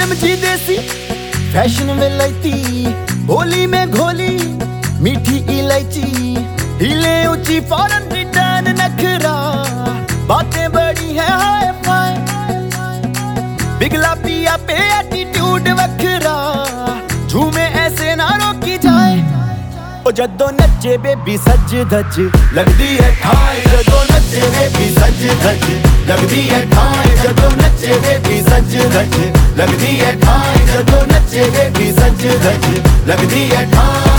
समझी देसी फैशन में लैती, होली में घोली मीठी इलायची, हिले ऊंची फॉरेन रिटर्न नखरा, बातें बड़ी है हाय फाय, बिगला पिया पे एटीट्यूड वखरा, झूमे ऐसे ना रोकी जाए। ओ जदों नचे बेबी सज धज लगदी है ठाए, जदों नचे बेबी सज धज लगदी है ठाए, जदों नचे बेबी सज धज लगदी है ठाए, जदों नचे बेबी सज धज लगदी है ठाए।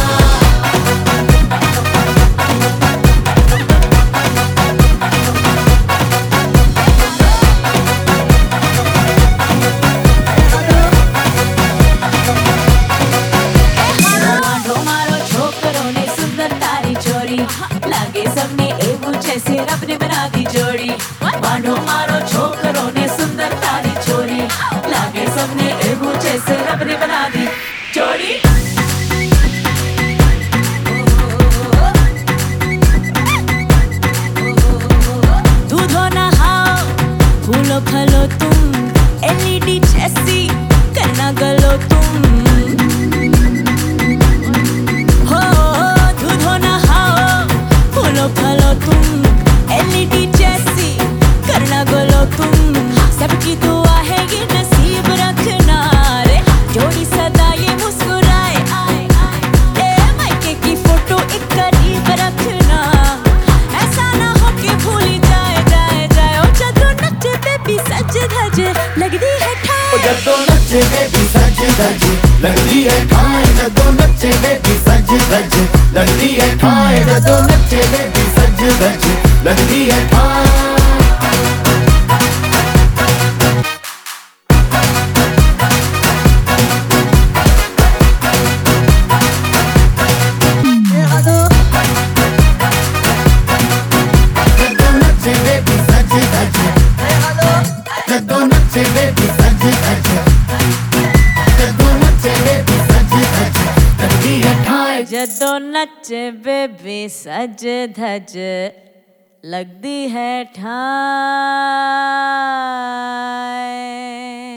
लागे सबने एवं जैसे रब ने बना दी जोड़ी, मानो मारो छोकरों ने सुंदर तारी छोरी, लागे सबने एवं जैसे रब ने बना दी जोड़ी। दूधो नहाओ फूलो फलो तुम, एलईडी जैसी करना गलो तुम, फलो तुम एलईडी जैसी करना गोलो तुम, सबकी दुआ है ये नसीब रखना रे, जोड़ी सदा ये मुस्कुराए आए आए, ए मायके की फोटो एक करीब रखना, ऐसा ना हो कि भूल जाए जाए जाए। ओ जदों नचे बेबी सज धज लगदी है ठाए, ओ जदों नचे बेबी सज धज लगदी है ठाए, जदों नचे बेबी सज धज लगदी है ठाए, जदों नचे बेबी सज धज लगदी है ठाए। जदों नचे बेबी सज धज, जदों नचे बेबी सज धज, जदों नचे बेबी सज धज लगदी है ठाए, जदों नचे बेबी सज धज लगदी है ठाए।